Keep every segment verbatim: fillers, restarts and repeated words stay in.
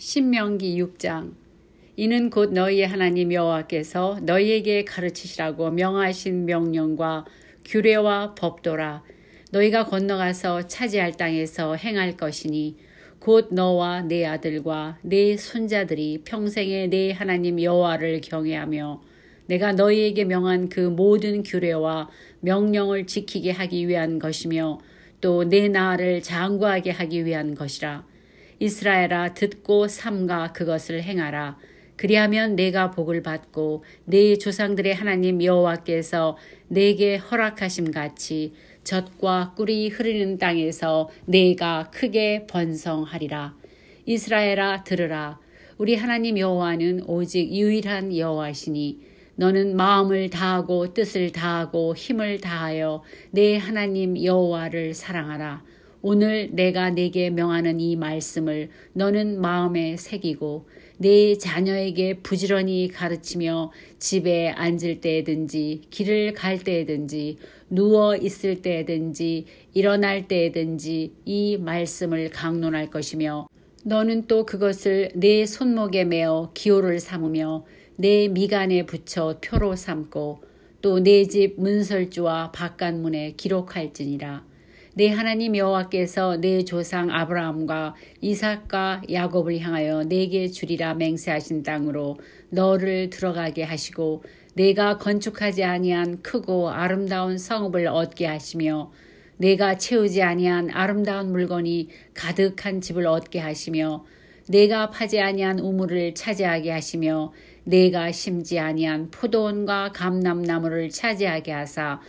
신명기 육 장. 이는 곧 너희의 하나님 여호와께서 너희에게 가르치시라고 명하신 명령과 규례와 법도라. 너희가 건너가서 차지할 땅에서 행할 것이니 곧 너와 네 아들과 네 손자들이 평생에 네 하나님 여호와를 경외하며 내가 너희에게 명한 그 모든 규례와 명령을 지키게 하기 위한 것이며 또 내 나라를 장구하게 하기 위한 것이라. 이스라엘아, 듣고 삼가 그것을 행하라. 그리하면 내가 복을 받고 네 조상들의 하나님 여호와께서 내게 허락하심 같이 젖과 꿀이 흐르는 땅에서 내가 크게 번성하리라. 이스라엘아, 들으라. 우리 하나님 여호와는 오직 유일한 여호와시니 너는 마음을 다하고 뜻을 다하고 힘을 다하여 내 하나님 여호와를 사랑하라. 오늘 내가 내게 명하는 이 말씀을 너는 마음에 새기고 내 자녀에게 부지런히 가르치며 집에 앉을 때든지 길을 갈 때든지 누워 있을 때든지 일어날 때든지 이 말씀을 강론할 것이며 너는 또 그것을 내 손목에 메어 기호를 삼으며 내 미간에 붙여 표로 삼고 또 내 집 문설주와 바깥문에 기록할지니라. 내 하나님 여호와께서 내 조상 아브라함과 이삭과 야곱을 향하여 내게 주리라 맹세하신 땅으로 너를 들어가게 하시고 내가 건축하지 아니한 크고 아름다운 성읍을 얻게 하시며 내가 채우지 아니한 아름다운 물건이 가득한 집을 얻게 하시며 내가 파지 아니한 우물을 차지하게 하시며 내가 심지 아니한 포도원과 감람나무를 차지하게 하사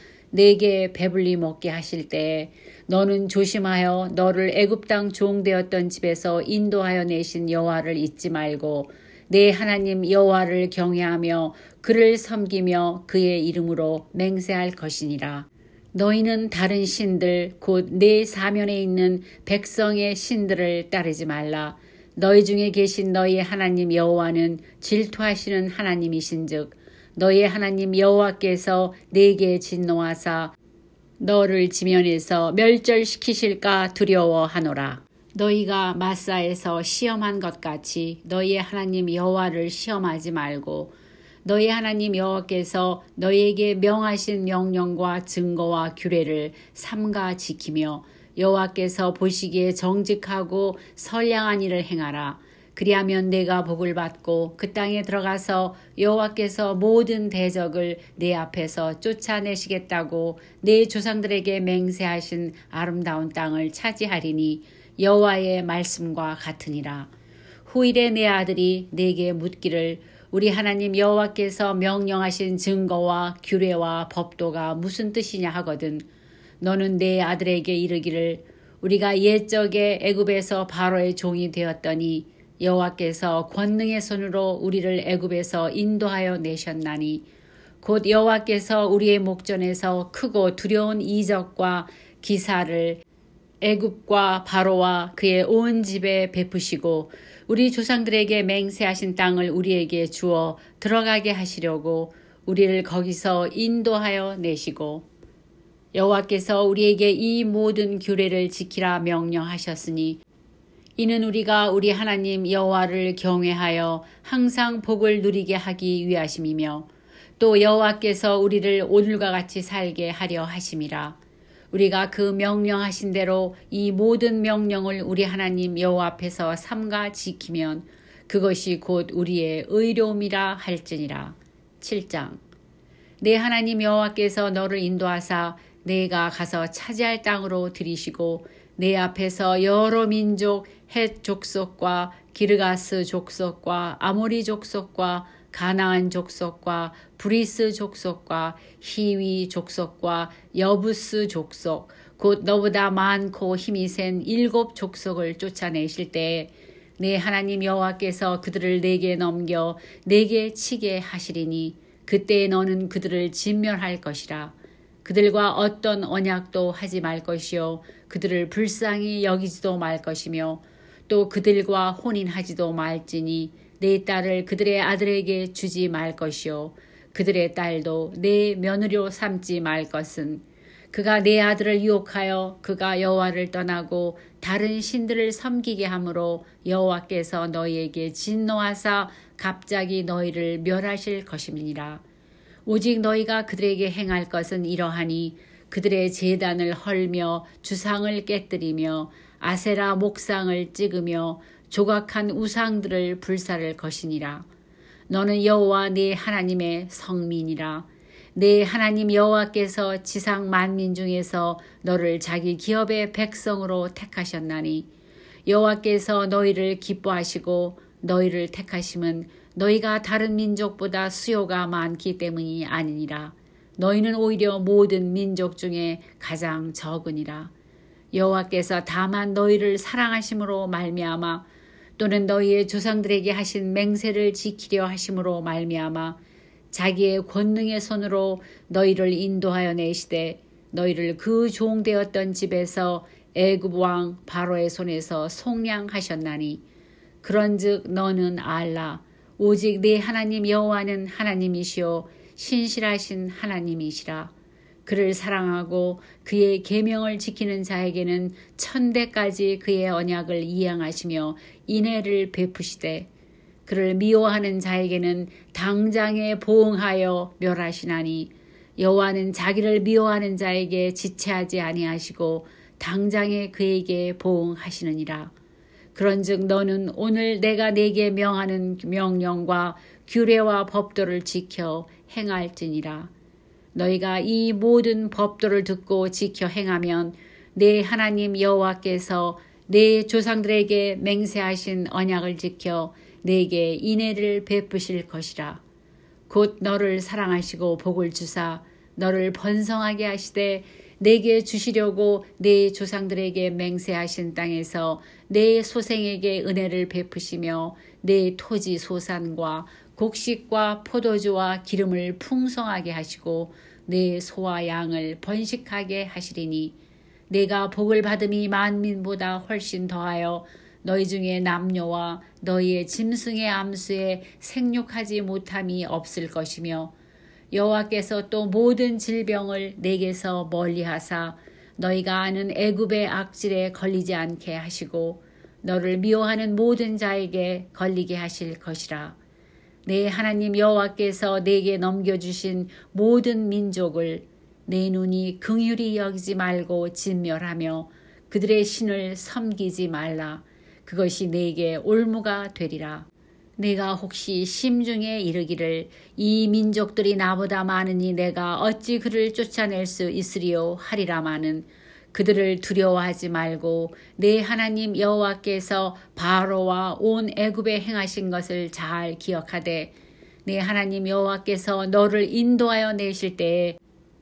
내게 배불리 먹게 하실 때에 너는 조심하여 너를 애굽 땅 종되었던 집에서 인도하여 내신 여호와를 잊지 말고 내 하나님 여호와를 경외하며 그를 섬기며 그의 이름으로 맹세할 것이니라. 너희는 다른 신들 곧 내 사면에 있는 백성의 신들을 따르지 말라. 너희 중에 계신 너희의 하나님 여호와는 질투하시는 하나님이신즉 너희의 하나님 여호와께서 내게 진노하사 너를 지면에서 멸절시키실까 두려워하노라. 너희가 마사에서 시험한 것 같이 너희의 하나님 여호와를 시험하지 말고 너희 하나님 여호와께서 너희에게 명하신 명령과 증거와 규례를 삼가 지키며 여호와께서 보시기에 정직하고 선량한 일을 행하라. 그리하면 내가 복을 받고 그 땅에 들어가서 여호와께서 모든 대적을 내 앞에서 쫓아내시겠다고 내 조상들에게 맹세하신 아름다운 땅을 차지하리니 여호와의 말씀과 같으니라. 후일에 내 아들이 내게 묻기를 우리 하나님 여호와께서 명령하신 증거와 규례와 법도가 무슨 뜻이냐 하거든 너는 내 아들에게 이르기를 우리가 옛적에 애굽에서 바로의 종이 되었더니 여호와께서 권능의 손으로 우리를 애굽에서 인도하여 내셨나니 곧 여호와께서 우리의 목전에서 크고 두려운 이적과 기사를 애굽과 바로와 그의 온 집에 베푸시고 우리 조상들에게 맹세하신 땅을 우리에게 주어 들어가게 하시려고 우리를 거기서 인도하여 내시고 여호와께서 우리에게 이 모든 규례를 지키라 명령하셨으니 이는 우리가 우리 하나님 여호와를 경외하여 항상 복을 누리게 하기 위하심이며 또 여호와께서 우리를 오늘과 같이 살게 하려 하심이라. 우리가 그 명령하신 대로 이 모든 명령을 우리 하나님 여호와 앞에서 삼가 지키면 그것이 곧 우리의 의로움이라 할지니라. 칠 장. 내 하나님 여호와께서 너를 인도하사 내가 가서 차지할 땅으로 들이시고 내 앞에서 여러 민족 헷 족속과 기르가스 족속과 아모리 족속과 가나안 족속과 브리스 족속과 히위 족속과 여부스 족속 곧 너보다 많고 힘이 센 일곱 족속을 쫓아내실 때에 내 하나님 여호와께서 그들을 내게 넘겨 내게 치게 하시리니 그때에 너는 그들을 진멸할 것이라. 그들과 어떤 언약도 하지 말 것이요 그들을 불쌍히 여기지도 말 것이며 또 그들과 혼인하지도 말지니 내 딸을 그들의 아들에게 주지 말 것이요 그들의 딸도 내 며느리로 삼지 말 것은 그가 내 아들을 유혹하여 그가 여호와를 떠나고 다른 신들을 섬기게 하므로 여호와께서 너희에게 진노하사 갑자기 너희를 멸하실 것임이니라. 오직 너희가 그들에게 행할 것은 이러하니 그들의 제단을 헐며 주상을 깨뜨리며 아세라 목상을 찍으며 조각한 우상들을 불사를 것이니라. 너는 여호와 네 하나님의 성민이라. 네 하나님 여호와께서 지상 만민 중에서 너를 자기 기업의 백성으로 택하셨나니 여호와께서 너희를 기뻐하시고 너희를 택하심은 너희가 다른 민족보다 수요가 많기 때문이 아니니라. 너희는 오히려 모든 민족 중에 가장 적으니라. 여호와께서 다만 너희를 사랑하심으로 말미암아 또는 너희의 조상들에게 하신 맹세를 지키려 하심으로 말미암아 자기의 권능의 손으로 너희를 인도하여 내시되 너희를 그 종되었던 집에서 애굽 왕 바로의 손에서 속량하셨나니 그런즉 너는 알라. 오직 네 하나님 여호와는 하나님이시요 신실하신 하나님이시라. 그를 사랑하고 그의 계명을 지키는 자에게는 천대까지 그의 언약을 이행하시며 인애를 베푸시되 그를 미워하는 자에게는 당장에 보응하여 멸하시나니 여호와는 자기를 미워하는 자에게 지체하지 아니하시고 당장에 그에게 보응하시느니라. 그런즉 너는 오늘 내가 네게 명하는 명령과 규례와 법도를 지켜 행할지니라. 너희가 이 모든 법도를 듣고 지켜 행하면 내 하나님 여호와께서 내 조상들에게 맹세하신 언약을 지켜 내게 인애를 베푸실 것이라. 곧 너를 사랑하시고 복을 주사 너를 번성하게 하시되 내게 주시려고 내 조상들에게 맹세하신 땅에서 내 소생에게 은혜를 베푸시며 내 토지 소산과 곡식과 포도주와 기름을 풍성하게 하시고 내 소와 양을 번식하게 하시리니 내가 복을 받음이 만민보다 훨씬 더하여 너희 중에 남녀와 너희의 짐승의 암수에 생육하지 못함이 없을 것이며 여호와께서 또 모든 질병을 내게서 멀리하사 너희가 아는 애굽의 악질에 걸리지 않게 하시고 너를 미워하는 모든 자에게 걸리게 하실 것이라. 내 하나님 여호와께서 내게 넘겨주신 모든 민족을 내 눈이 긍휼히 여기지 말고 진멸하며 그들의 신을 섬기지 말라. 그것이 내게 올무가 되리라. 내가 혹시 심중에 이르기를 이 민족들이 나보다 많으니 내가 어찌 그를 쫓아낼 수 있으리요 하리라마는 그들을 두려워하지 말고 내 하나님 여호와께서 바로와 온 애굽에 행하신 것을 잘 기억하되 내 하나님 여호와께서 너를 인도하여 내실 때에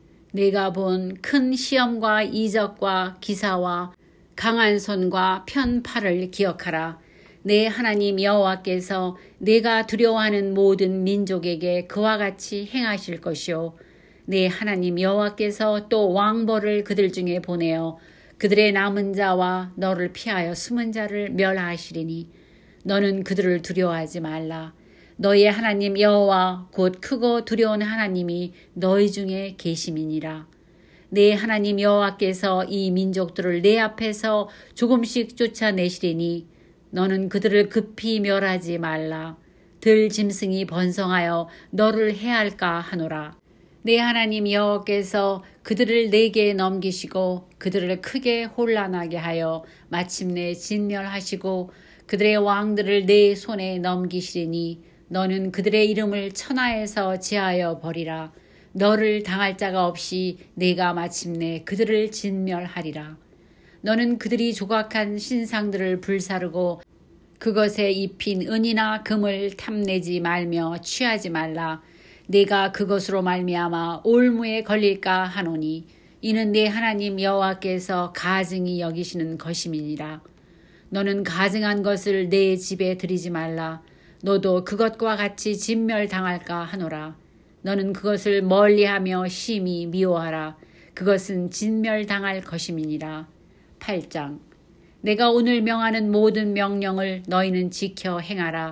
내가 본 큰 시험과 이적과 기사와 강한 손과 편 팔을 기억하라. 내 하나님 여호와께서 내가 두려워하는 모든 민족에게 그와 같이 행하실 것이요 내 하나님 여호와께서 또 왕벌을 그들 중에 보내어 그들의 남은 자와 너를 피하여 숨은 자를 멸하시리니 너는 그들을 두려워하지 말라. 너희의 하나님 여호와 곧 크고 두려운 하나님이 너희 중에 계심이니라. 내 하나님 여호와께서 이 민족들을 내 앞에서 조금씩 쫓아내시리니 너는 그들을 급히 멸하지 말라. 들 짐승이 번성하여 너를 해할까 하노라. 내 하나님 여호와께서 그들을 내게 넘기시고 그들을 크게 혼란하게 하여 마침내 진멸하시고 그들의 왕들을 내 손에 넘기시리니 너는 그들의 이름을 천하에서 제하여 버리라. 너를 당할 자가 없이 내가 마침내 그들을 진멸하리라. 너는 그들이 조각한 신상들을 불사르고 그것에 입힌 은이나 금을 탐내지 말며 취하지 말라. 내가 그것으로 말미암아 올무에 걸릴까 하노니 이는 내 하나님 여호와께서 가증히 여기시는 것임이니라. 너는 가증한 것을 내 집에 들이지 말라. 너도 그것과 같이 진멸당할까 하노라. 너는 그것을 멀리하며 심히 미워하라. 그것은 진멸당할 것임이니라. 팔 장. 내가 오늘 명하는 모든 명령을 너희는 지켜 행하라.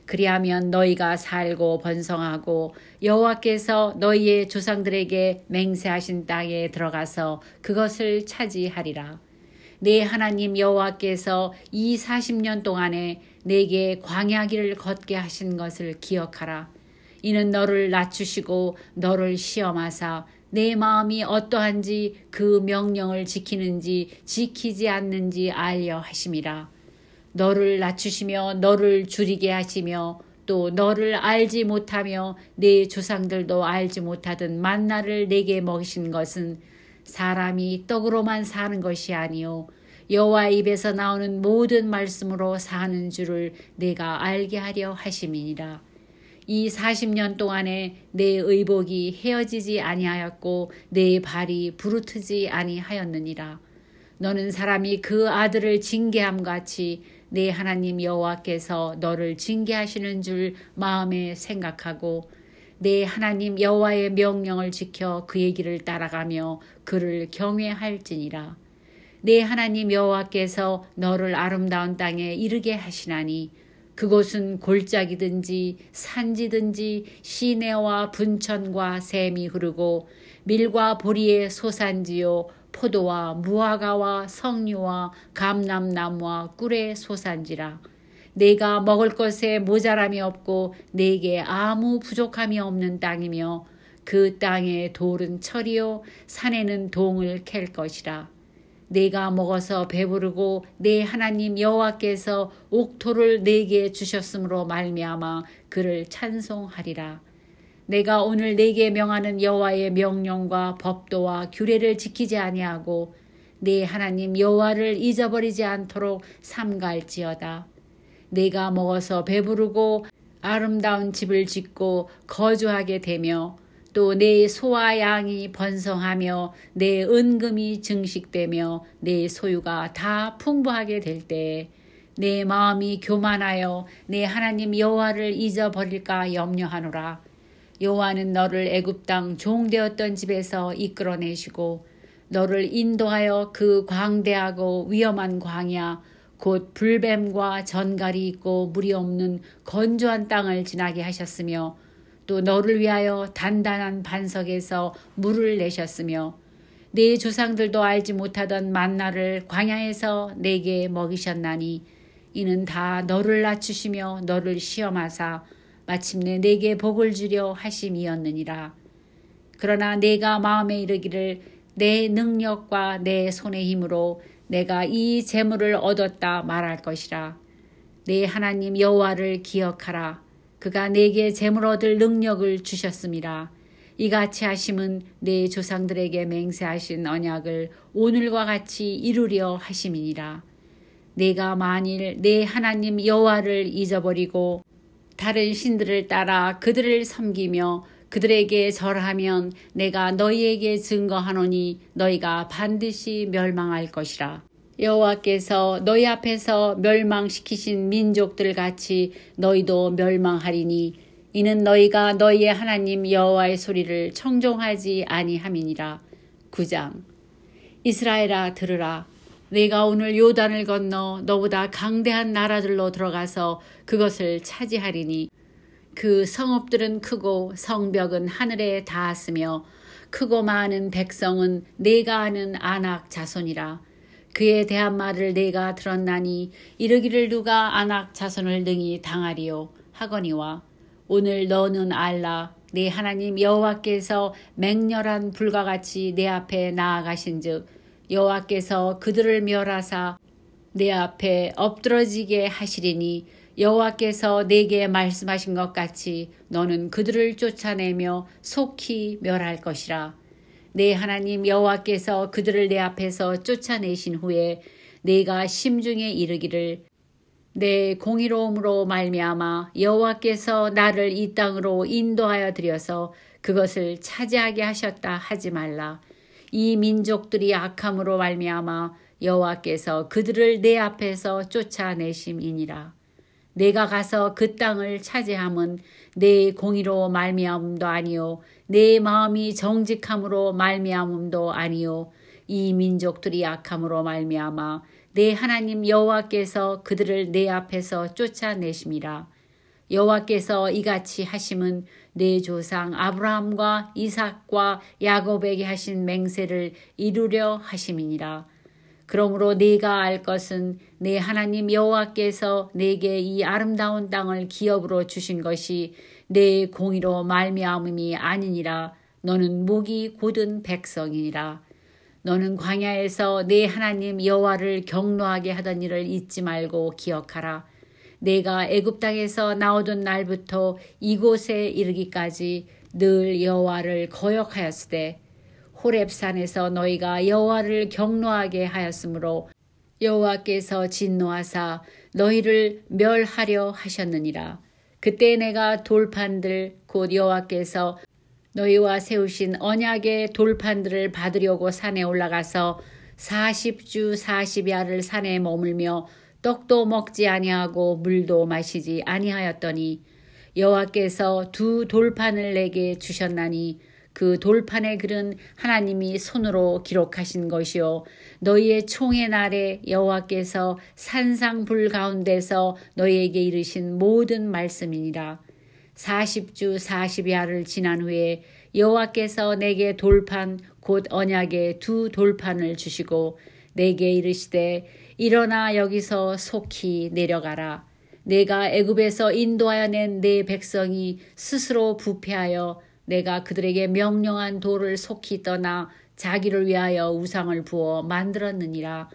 그리하면 너희가 살고 번성하고 여호와께서 너희의 조상들에게 맹세하신 땅에 들어가서 그것을 차지하리라. 내 하나님 여호와께서 이 사십 년 동안에 내게 광야길을 걷게 하신 것을 기억하라. 이는 너를 낮추시고 너를 시험하사 내 마음이 어떠한지 그 명령을 지키는지 지키지 않는지 알려 하심이라. 너를 낮추시며 너를 줄이게 하시며 또 너를 알지 못하며 내 조상들도 알지 못하던 만나를 내게 먹이신 것은 사람이 떡으로만 사는 것이 아니요 여호와의 입에서 나오는 모든 말씀으로 사는 줄을 내가 알게 하려 하심이니라. 이 사십 년 동안에 내 의복이 헤어지지 아니하였고 내 발이 부르트지 아니하였느니라. 너는 사람이 그 아들을 징계함 같이 내 하나님 여호와께서 너를 징계하시는 줄 마음에 생각하고 내 하나님 여호와의 명령을 지켜 그의 길을 따라가며 그를 경외할지니라. 내 하나님 여호와께서 너를 아름다운 땅에 이르게 하시나니 그곳은 골짜기든지 산지든지 시내와 분천과 샘이 흐르고 밀과 보리의 소산지요 포도와 무화과와 석류와 감람나무와 꿀의 소산지라. 내가 먹을 것에 모자람이 없고 내게 아무 부족함이 없는 땅이며 그 땅의 돌은 철이요 산에는 동을 캘 것이라. 내가 먹어서 배부르고 내 하나님 여호와께서 옥토를 내게 주셨으므로 말미암아 그를 찬송하리라. 내가 오늘 내게 명하는 여호와의 명령과 법도와 규례를 지키지 아니하고 내 하나님 여호와를 잊어버리지 않도록 삼갈지어다. 내가 먹어서 배부르고 아름다운 집을 짓고 거주하게 되며 또 내 소와 양이 번성하며 내 은금이 증식되며 내 소유가 다 풍부하게 될 때에 내 마음이 교만하여 내 하나님 여호와를 잊어버릴까 염려하노라. 여호와는 너를 애굽 땅 종되었던 집에서 이끌어내시고 너를 인도하여 그 광대하고 위험한 광야 곧 불뱀과 전갈이 있고 물이 없는 건조한 땅을 지나게 하셨으며 또 너를 위하여 단단한 반석에서 물을 내셨으며 내 조상들도 알지 못하던 만나를 광야에서 내게 먹이셨나니 이는 다 너를 낮추시며 너를 시험하사 마침내 내게 복을 주려 하심이었느니라. 그러나 내가 마음에 이르기를 내 능력과 내 손의 힘으로 내가 이 재물을 얻었다 말할 것이라. 내 하나님 여호와를 기억하라. 그가 내게 재물 얻을 능력을 주셨음이라. 이같이 하심은 내 조상들에게 맹세하신 언약을 오늘과 같이 이루려 하심이니라. 내가 만일 내 하나님 여호와를 잊어버리고 다른 신들을 따라 그들을 섬기며 그들에게 절하면 내가 너희에게 증거하노니 너희가 반드시 멸망할 것이라. 여호와께서 너희 앞에서 멸망시키신 민족들 같이 너희도 멸망하리니 이는 너희가 너희의 하나님 여호와의 소리를 청종하지 아니함이니라. 구 장. 이스라엘아 들으라. 내가 오늘 요단을 건너 너보다 강대한 나라들로 들어가서 그것을 차지하리니 그 성읍들은 크고 성벽은 하늘에 닿았으며 크고 많은 백성은 내가 아는 아낙 자손이라. 그에 대한 말을 내가 들었나니 이르기를 누가 아낙 자손을 능히 당하리요 하거니와 오늘 너는 알라. 내 하나님 여호와께서 맹렬한 불과 같이 내 앞에 나아가신즉 여호와께서 그들을 멸하사 내 앞에 엎드러지게 하시리니 여호와께서 내게 말씀하신 것 같이 너는 그들을 쫓아내며 속히 멸할 것이라. 내 하나님 여호와께서 그들을 내 앞에서 쫓아내신 후에 내가 심중에 이르기를 내 공의로움으로 말미암아 여호와께서 나를 이 땅으로 인도하여 들여서 그것을 차지하게 하셨다 하지 말라. 이 민족들이 악함으로 말미암아 여호와께서 그들을 내 앞에서 쫓아내심이니라. 내가 가서 그 땅을 차지함은 내 공의로 말미암음도 아니요 내 마음이 정직함으로 말미암음도 아니요 이 민족들이 악함으로 말미암아 내 하나님 여호와께서 그들을 내 앞에서 쫓아내심이라. 여호와께서 이같이 하심은 내 조상 아브라함과 이삭과 야곱에게 하신 맹세를 이루려 하심이니라. 그러므로 네가 알 것은 내 하나님 여호와께서 내게 이 아름다운 땅을 기업으로 주신 것이 내 공의로 말미암음이 아니니라. 너는 목이 곧은 백성이니라. 너는 광야에서 내 하나님 여호와를 경노하게 하던 일을 잊지 말고 기억하라. 내가 애굽 땅에서 나오던 날부터 이곳에 이르기까지 늘 여호와를 거역하였으되 호렙산에서 너희가 여호와를 경노하게 하였으므로 여호와께서 진노하사 너희를 멸하려 하셨느니라. 그때 내가 돌판들 곧 여호와께서 너희와 세우신 언약의 돌판들을 받으려고 산에 올라가서 사십 주 사십 야를 산에 머물며 떡도 먹지 아니하고 물도 마시지 아니하였더니 여호와께서 두 돌판을 내게 주셨나니 그 돌판의 글은 하나님이 손으로 기록하신 것이요 너희의 총의 날에 여호와께서 산상불 가운데서 너희에게 이르신 모든 말씀이니라. 사십 주 사십 야를 지난 후에 여호와께서 내게 돌판 곧 언약의 두 돌판을 주시고 내게 이르시되 일어나 여기서 속히 내려가라. 내가 애굽에서 인도하여 낸 내 백성이 스스로 부패하여 내가 그들에게 명령한 돌을 속히 떠나 자기를 위하여 우상을 부어 만들었느니라.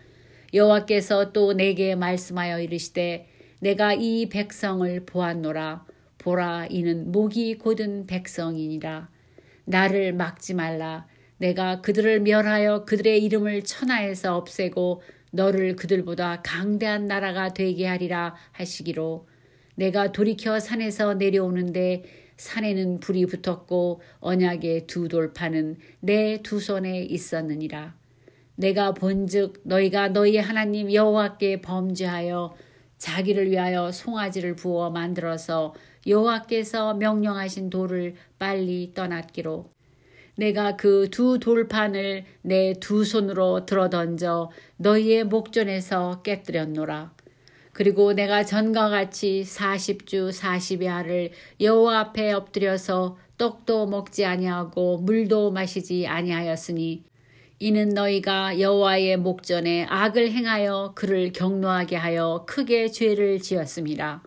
여호와께서 또 내게 말씀하여 이르시되 내가 이 백성을 보았노라. 보라, 이는 목이 곧은 백성이니라. 나를 막지 말라. 내가 그들을 멸하여 그들의 이름을 천하에서 없애고 너를 그들보다 강대한 나라가 되게 하리라 하시기로. 내가 돌이켜 산에서 내려오는데 산에는 불이 붙었고 언약의 두 돌판은 내 두 손에 있었느니라. 내가 본즉 너희가 너희 하나님 여호와께 범죄하여 자기를 위하여 송아지를 부어 만들어서 여호와께서 명령하신 돌을 빨리 떠났기로. 내가 그 두 돌판을 내 두 손으로 들어던져 너희의 목전에서 깨뜨렸노라. 그리고 내가 전과 같이 사십 주 사십 야를 여호와 앞에 엎드려서 떡도 먹지 아니하고 물도 마시지 아니하였으니 이는 너희가 여호와의 목전에 악을 행하여 그를 경노하게 하여 크게 죄를 지었습니다.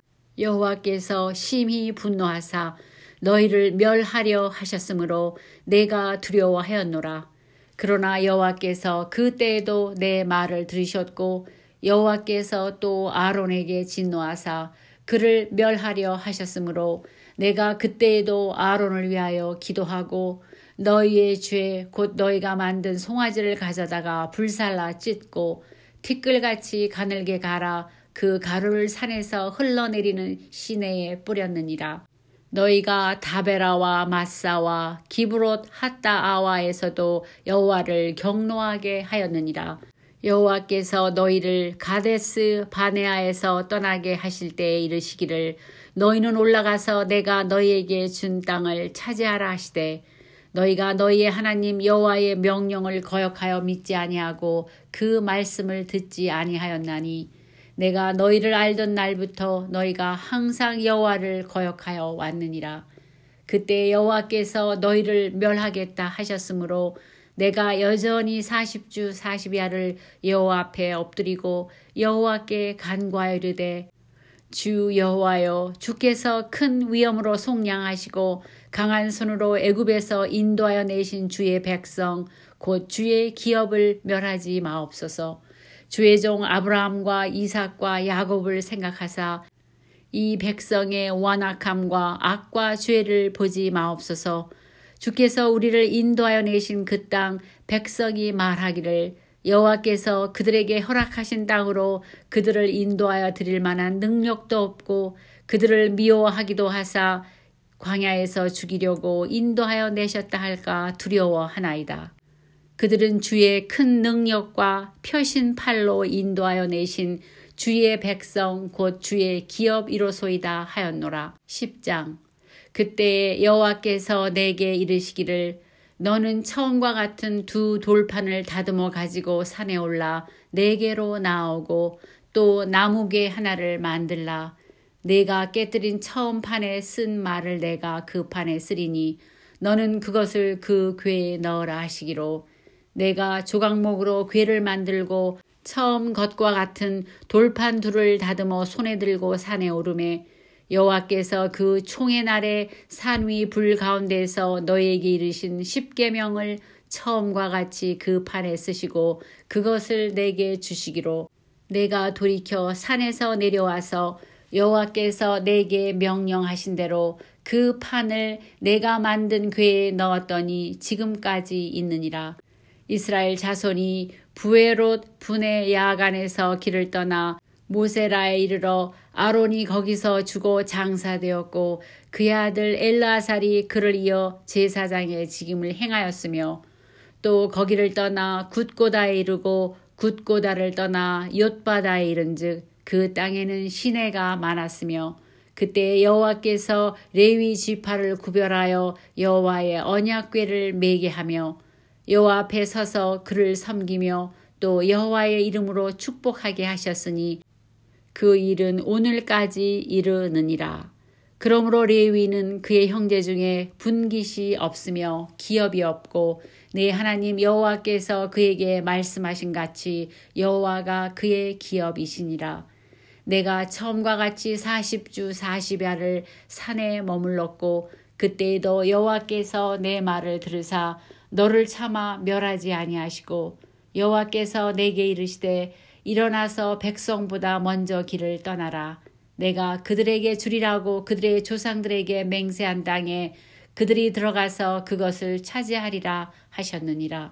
여호와께서 심히 분노하사 너희를 멸하려 하셨으므로 내가 두려워하였노라. 그러나 여호와께서 그때에도 내 말을 들으셨고 여호와께서 또 아론에게 진노하사 그를 멸하려 하셨으므로 내가 그때에도 아론을 위하여 기도하고 너희의 죄 곧 너희가 만든 송아지를 가져다가 불살라 찢고 티끌같이 가늘게 갈아 그 가루를 산에서 흘러내리는 시내에 뿌렸느니라. 너희가 다베라와 마사와 기브롯 핫다아와에서도 여호와를 경노하게 하였느니라. 여호와께서 너희를 가데스 바네아에서 떠나게 하실 때에 이르시기를 너희는 올라가서 내가 너희에게 준 땅을 차지하라 하시되 너희가 너희의 하나님 여호와의 명령을 거역하여 믿지 아니하고 그 말씀을 듣지 아니하였나니 내가 너희를 알던 날부터 너희가 항상 여호와를 거역하여 왔느니라. 그때 여호와께서 너희를 멸하겠다 하셨으므로 내가 여전히 사십 주 사십 야를 여호와 앞에 엎드리고 여호와께 간구하여 이르되 주 여호와여, 주께서 큰 위엄으로 속량하시고 강한 손으로 애굽에서 인도하여 내신 주의 백성 곧 주의 기업을 멸하지 마옵소서. 주의 종 아브라함과 이삭과 야곱을 생각하사 이 백성의 완악함과 악과 죄를 보지 마옵소서. 주께서 우리를 인도하여 내신 그 땅 백성이 말하기를 여호와께서 그들에게 허락하신 땅으로 그들을 인도하여 드릴 만한 능력도 없고 그들을 미워하기도 하사 광야에서 죽이려고 인도하여 내셨다 할까 두려워하나이다. 그들은 주의 큰 능력과 펴신 팔로 인도하여 내신 주의 백성 곧 주의 기업이로소이다 하였노라. 십 장. 그때에 여호와께서 내게 이르시기를 너는 처음과 같은 두 돌판을 다듬어 가지고 산에 올라 내게로 나오고 또 나무개 하나를 만들라. 내가 깨뜨린 처음 판에 쓴 말을 내가 그 판에 쓰리니 너는 그것을 그 궤에 넣으라 하시기로 내가 조각목으로 궤를 만들고 처음 것과 같은 돌판 둘을 다듬어 손에 들고 산에 오르매 여호와께서 그 총의 날에 산 위 불 가운데에서 너에게 이르신 십계명을 처음과 같이 그 판에 쓰시고 그것을 내게 주시기로 내가 돌이켜 산에서 내려와서 여호와께서 내게 명령하신 대로 그 판을 내가 만든 궤에 넣었더니 지금까지 있느니라. 이스라엘 자손이 부에롯 분의 야간에서 길을 떠나 모세라에 이르러 아론이 거기서 죽어 장사되었고 그의 아들 엘르아살이 그를 이어 제사장의 직임을 행하였으며 또 거기를 떠나 굿고다에 이르고 굿고다를 떠나 옅바다에 이른즉 그 땅에는 시내가 많았으며 그때 여호와께서 레위 지파를 구별하여 여호와의 언약궤를 매게 하며 여호와 앞에 서서 그를 섬기며 또 여호와의 이름으로 축복하게 하셨으니 그 일은 오늘까지 이르느니라. 그러므로 레위는 그의 형제 중에 분깃이 없으며 기업이 없고 내 하나님 여호와께서 그에게 말씀하신 같이 여호와가 그의 기업이시니라. 내가 처음과 같이 사십 주 사십 야를 산에 머물렀고 그때에도 여호와께서 내 말을 들으사 너를 차마 멸하지 아니하시고 여호와께서 내게 이르시되 일어나서 백성보다 먼저 길을 떠나라. 내가 그들에게 주리라고 그들의 조상들에게 맹세한 땅에 그들이 들어가서 그것을 차지하리라 하셨느니라.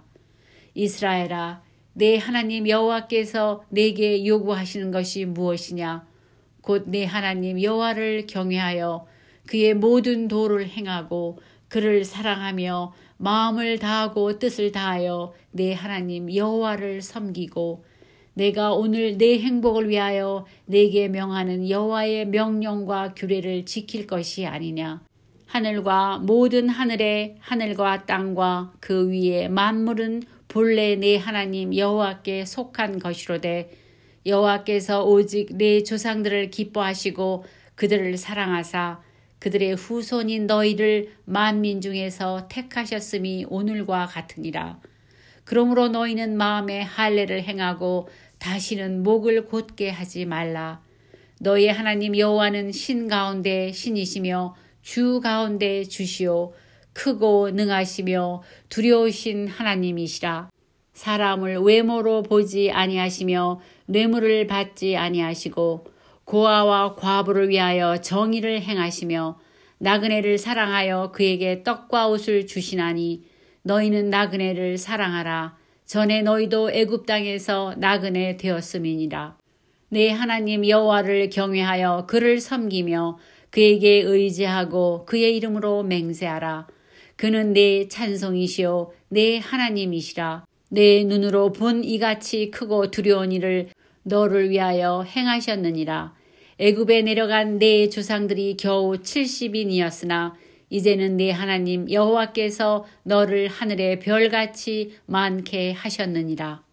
이스라엘아, 내 하나님 여호와께서 내게 요구하시는 것이 무엇이냐? 곧 내 하나님 여호와를 경외하여 그의 모든 도를 행하고 그를 사랑하며 마음을 다하고 뜻을 다하여 내 하나님 여호와를 섬기고 내가 오늘 내 행복을 위하여 내게 명하는 여호와의 명령과 규례를 지킬 것이 아니냐. 하늘과 모든 하늘의 하늘과 땅과 그 위에 만물은 본래 내 하나님 여호와께 속한 것이로되 여호와께서 오직 내 조상들을 기뻐하시고 그들을 사랑하사 그들의 후손인 너희를 만민 중에서 택하셨음이 오늘과 같으니라. 그러므로 너희는 마음에 할례를 행하고 다시는 목을 곧게 하지 말라. 너희 하나님 여호와는 신 가운데 신이시며 주 가운데 주시오. 크고 능하시며 두려우신 하나님이시라. 사람을 외모로 보지 아니하시며 뇌물을 받지 아니하시고 고아와 과부를 위하여 정의를 행하시며 나그네를 사랑하여 그에게 떡과 옷을 주시나니 너희는 나그네를 사랑하라. 전에 너희도 애굽 땅에서 나그네 되었음이니라. 내 하나님 여호와를 경외하여 그를 섬기며 그에게 의지하고 그의 이름으로 맹세하라. 그는 내 찬송이시오 내 하나님이시라. 내 눈으로 본 이같이 크고 두려운 일을 너를 위하여 행하셨느니라. 애굽에 내려간 내 조상들이 겨우 칠십인이었으나 이제는 내 하나님 여호와께서 너를 하늘의 별같이 많게 하셨느니라.